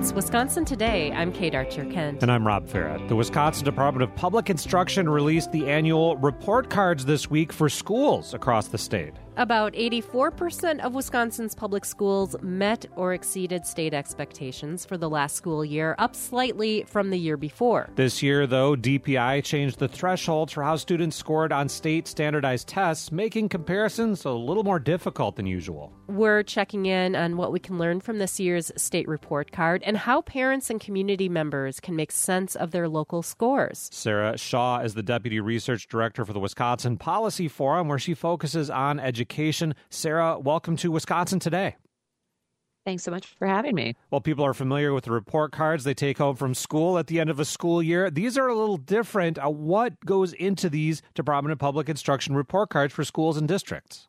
It's Wisconsin Today. I'm Kate Archer-Kent. And I'm Rob Farrett. The Wisconsin Department of Public Instruction released the annual report cards this week for schools across the state. About 84% of Wisconsin's public schools met or exceeded state expectations for the last school year, up slightly from the year before. This year, though, DPI changed the thresholds for how students scored on state standardized tests, making comparisons a little more difficult than usual. We're checking in on what we can learn from this year's state report card and how parents and community members can make sense of their local scores. Sarah Shaw is the Deputy Research Director for the Wisconsin Policy Forum, where she focuses on education. Sarah, welcome to Wisconsin Today. Thanks so much for having me. Well, people are familiar with the report cards they take home from school at the end of a school year. These are a little different. What goes into these Department of Public Instruction report cards for schools and districts?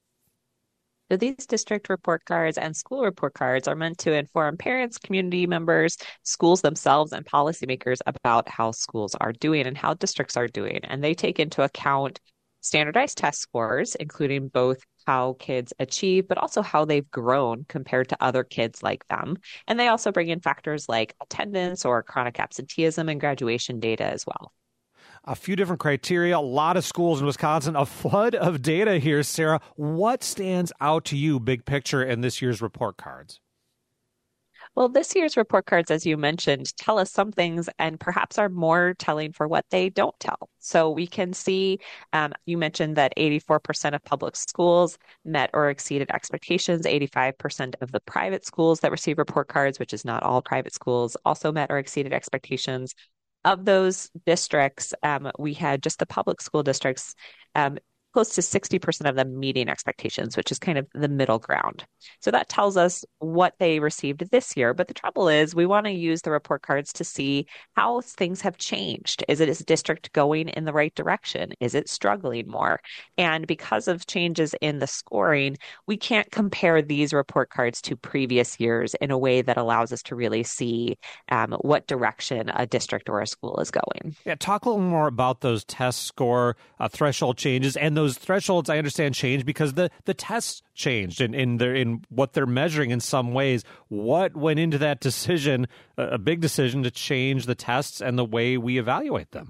So these district report cards and school report cards are meant to inform parents, community members, schools themselves, and policymakers about how schools are doing and how districts are doing. And they take into account standardized test scores, including both how kids achieve, but also how they've grown compared to other kids like them. And they also bring in factors like attendance or chronic absenteeism and graduation data as well. A few different criteria, a lot of schools in Wisconsin, a flood of data here. Sarah, what stands out to you, big picture, in this year's report cards? Well, this year's report cards, as you mentioned, tell us some things and perhaps are more telling for what they don't tell. So we can see, you mentioned that 84% of public schools met or exceeded expectations. 85% of the private schools that receive report cards, which is not all private schools, also met or exceeded expectations. Of those districts, we had just the public school districts, close to 60% of them meeting expectations, which is kind of the middle ground. So that tells us what they received this year. But the trouble is we want to use the report cards to see how things have changed. Is a district going in the right direction? Is it struggling more? And because of changes in the scoring, we can't compare these report cards to previous years in a way that allows us to really see what direction a district or a school is going. Yeah, talk a little more about those test score threshold changes. And those thresholds, I understand, change because the tests changed in what they're measuring in some ways. What went into that decision, a big decision to change the tests and the way we evaluate them?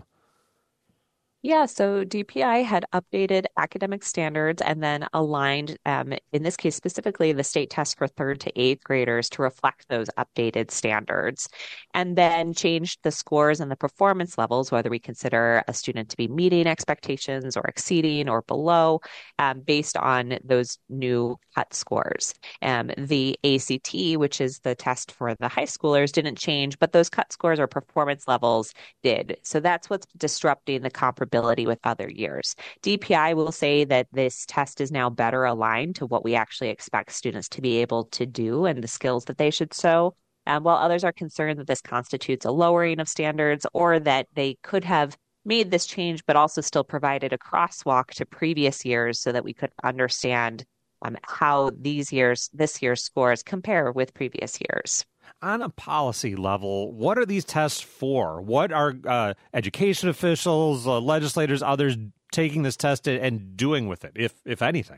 Yeah, so DPI had updated academic standards and then aligned, in this case specifically, the state test for 3rd to 8th graders to reflect those updated standards, and then changed the scores and the performance levels, whether we consider a student to be meeting expectations or exceeding or below, based on those new cut scores. The ACT, which is the test for the high schoolers, didn't change, but those cut scores or performance levels did. So that's what's disrupting the comparability with other years. DPI will say that this test is now better aligned to what we actually expect students to be able to do and the skills that they should show, while others are concerned that this constitutes a lowering of standards or that they could have made this change but also still provided a crosswalk to previous years so that we could understand how this year's scores compare with previous years. On a policy level, what are these tests for? What are education officials, legislators, others taking this test and doing with it, if anything?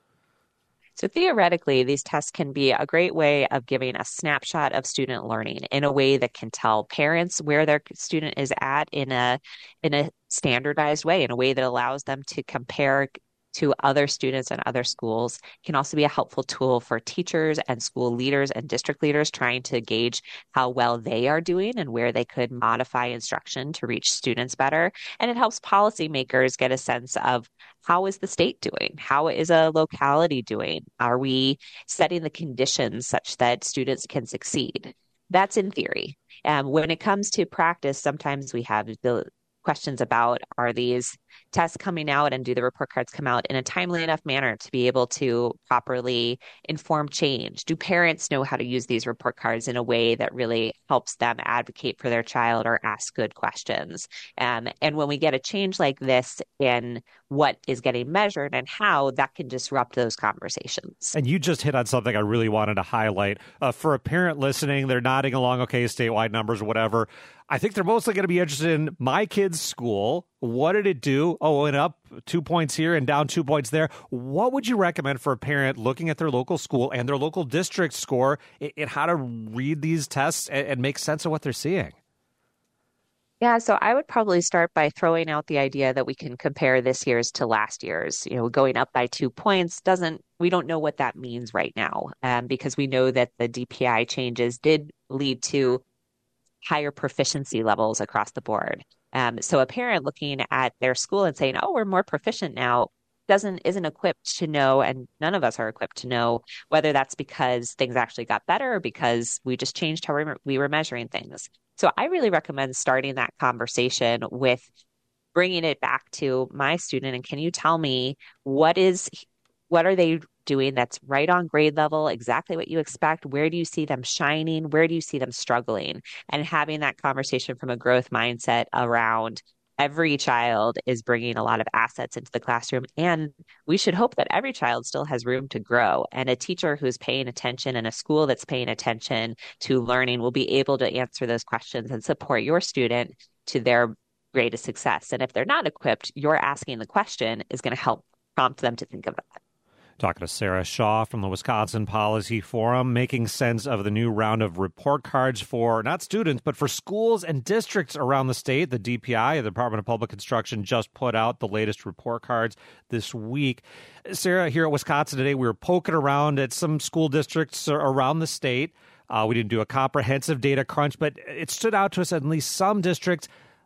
So theoretically, these tests can be a great way of giving a snapshot of student learning in a way that can tell parents where their student is at in a standardized way, in a way that allows them to compare to other students and other schools. It can also be a helpful tool for teachers and school leaders and district leaders trying to gauge how well they are doing and where they could modify instruction to reach students better. And it helps policymakers get a sense of how is the state doing? How is a locality doing? Are we setting the conditions such that students can succeed? That's in theory. When it comes to practice, sometimes we have the questions about, are these tests coming out and do the report cards come out in a timely enough manner to be able to properly inform change? Do parents know how to use these report cards in a way that really helps them advocate for their child or ask good questions? And when we get a change like this in what is getting measured and how, that can disrupt those conversations. And you just hit on something I really wanted to highlight. For a parent listening, they're nodding along, okay, statewide numbers or whatever. I think they're mostly going to be interested in my kid's school. What did it do? Oh, and up 2 points here and down 2 points there. What would you recommend for a parent looking at their local school and their local district score in how to read these tests and make sense of what they're seeing? Yeah, so I would probably start by throwing out the idea that we can compare this year's to last year's. Going up by 2 points we don't know what that means right now, because we know that the DPI changes did lead to higher proficiency levels across the board. So a parent looking at their school and saying, "Oh, we're more proficient now," isn't equipped to know, and none of us are equipped to know whether that's because things actually got better or because we just changed how we were measuring things. So I really recommend starting that conversation with bringing it back to my student and can you tell me what are they doing that's right on grade level, exactly what you expect? Where do you see them shining? Where do you see them struggling? And having that conversation from a growth mindset around every child is bringing a lot of assets into the classroom. And we should hope that every child still has room to grow. And a teacher who's paying attention and a school that's paying attention to learning will be able to answer those questions and support your student to their greatest success. And if they're not equipped, your asking the question is going to help prompt them to think of that. Talking to Sarah Shaw from the Wisconsin Policy Forum, making sense of the new round of report cards for not students, but for schools and districts around the state. The DPI, the Department of Public Instruction, just put out the latest report cards this week. Sarah, here at Wisconsin Today, we were poking around at some school districts around the state. We didn't do a comprehensive data crunch, but it stood out to us at least some districts.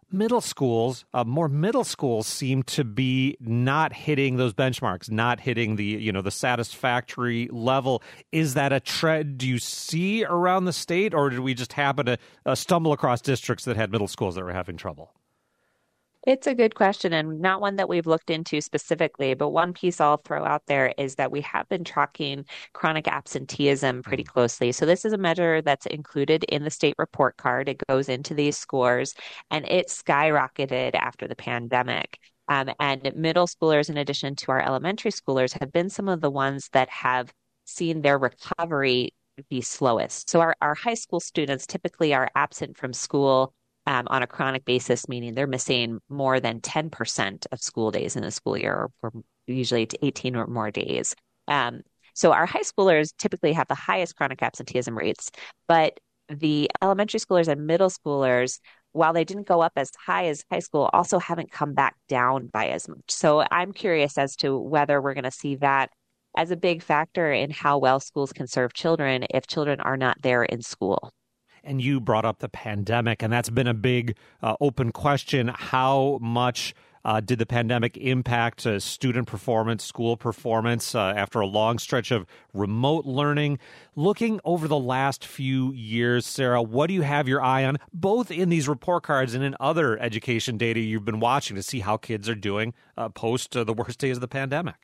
More middle schools seem to be not hitting those benchmarks, not hitting the satisfactory level. Is that a trend you see around the state, or did we just happen to stumble across districts that had middle schools that were having trouble? It's a good question and not one that we've looked into specifically, but one piece I'll throw out there is that we have been tracking chronic absenteeism pretty closely. So this is a measure that's included in the state report card. It goes into these scores and it skyrocketed after the pandemic. And middle schoolers, in addition to our elementary schoolers, have been some of the ones that have seen their recovery be slowest. So our high school students typically are absent from school on a chronic basis, meaning they're missing more than 10% of school days in the school year, or usually 18 or more days. So our high schoolers typically have the highest chronic absenteeism rates, but the elementary schoolers and middle schoolers, while they didn't go up as high as high school, also haven't come back down by as much. So I'm curious as to whether we're going to see that as a big factor in how well schools can serve children if children are not there in school. And you brought up the pandemic, and that's been a big open question. How much did the pandemic impact student performance, school performance after a long stretch of remote learning? Looking over the last few years, Sarah, what do you have your eye on, both in these report cards and in other education data you've been watching to see how kids are doing post the worst days of the pandemic?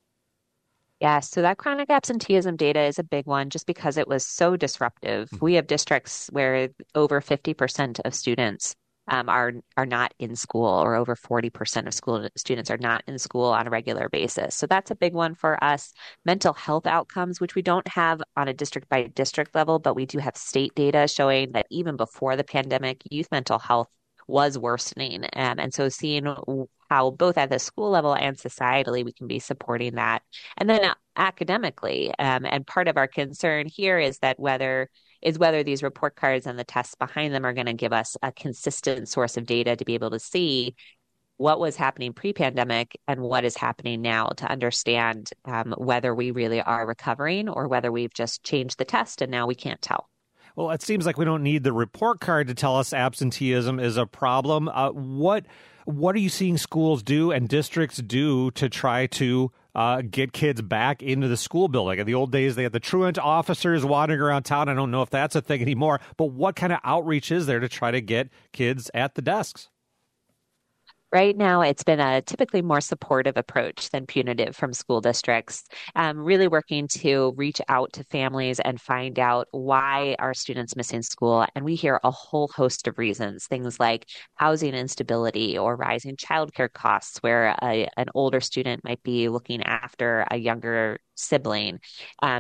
Yes, so that chronic absenteeism data is a big one just because it was so disruptive. We have districts where over 50% of students are not in school, or over 40% of school students are not in school on a regular basis. So that's a big one for us. Mental health outcomes, which we don't have on a district by district level, but we do have state data showing that even before the pandemic, youth mental health was worsening. And so seeing how both at the school level and societally we can be supporting that. And then academically, and part of our concern here is that whether these report cards and the tests behind them are going to give us a consistent source of data to be able to see what was happening pre-pandemic and what is happening now, to understand whether we really are recovering or whether we've just changed the test and now we can't tell. Well, it seems like we don't need the report card to tell us absenteeism is a problem. What are you seeing schools do and districts do to try to get kids back into the school building? In the old days, they had the truant officers wandering around town. I don't know if that's a thing anymore, but what kind of outreach is there to try to get kids at the desks? Right now, it's been a typically more supportive approach than punitive from school districts, really working to reach out to families and find out why are students missing school. And we hear a whole host of reasons, things like housing instability or rising childcare costs, where an older student might be looking after a younger sibling.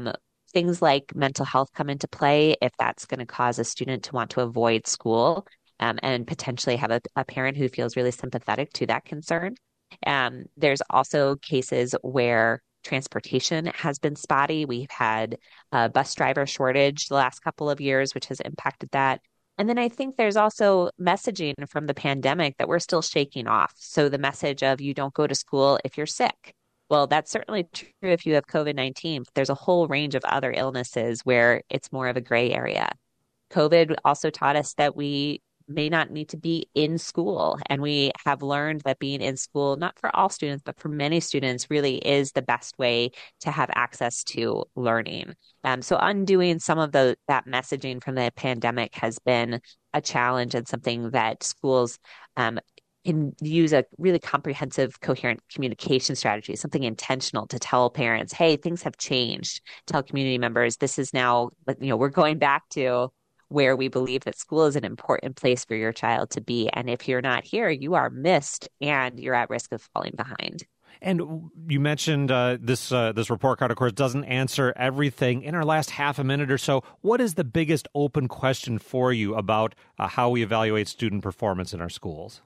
Things like mental health come into play if that's going to cause a student to want to avoid school. and potentially have a parent who feels really sympathetic to that concern. There's also cases where transportation has been spotty. We've had a bus driver shortage the last couple of years, which has impacted that. And then I think there's also messaging from the pandemic that we're still shaking off. So the message of you don't go to school if you're sick. Well, that's certainly true if you have COVID-19, but there's a whole range of other illnesses where it's more of a gray area. COVID also taught us that we may not need to be in school. And we have learned that being in school, not for all students, but for many students, really is the best way to have access to learning. So undoing some of that messaging from the pandemic has been a challenge and something that schools can use a really comprehensive, coherent communication strategy, something intentional to tell parents, hey, things have changed. Tell community members, this is now, we're going back to where we believe that school is an important place for your child to be. And if you're not here, you are missed and you're at risk of falling behind. And you mentioned this report card, of course, doesn't answer everything. In our last half a minute or so, what is the biggest open question for you about how we evaluate student performance in our schools?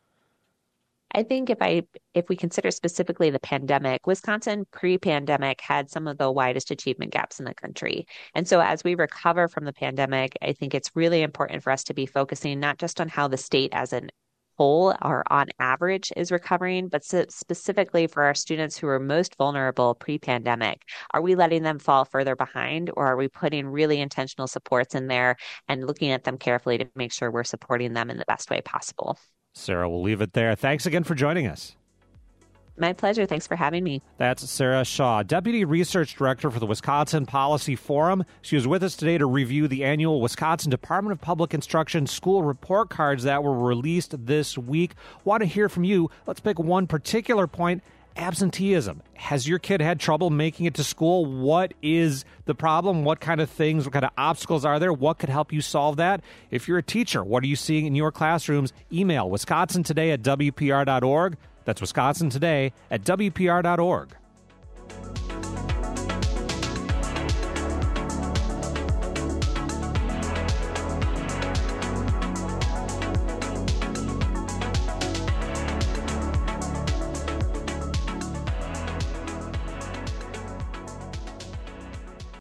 I think if we consider specifically the pandemic, Wisconsin pre-pandemic had some of the widest achievement gaps in the country. And so as we recover from the pandemic, I think it's really important for us to be focusing not just on how the state as a whole or on average is recovering, but specifically for our students who are most vulnerable pre-pandemic. Are we letting them fall further behind, or are we putting really intentional supports in there and looking at them carefully to make sure we're supporting them in the best way possible? Sarah, we'll leave it there. Thanks again for joining us. My pleasure. Thanks for having me. That's Sarah Shaw, Deputy Research Director for the Wisconsin Policy Forum. She was with us today to review the annual Wisconsin Department of Public Instruction school report cards that were released this week. Want to hear from you. Let's pick one particular point. Absenteeism. Has your kid had trouble making it to school? What is the problem? What kind of things, what kind of obstacles are there? What could help you solve that? If you're a teacher, what are you seeing in your classrooms? Email wisconsintoday@wpr.org. That's wisconsintoday@wpr.org.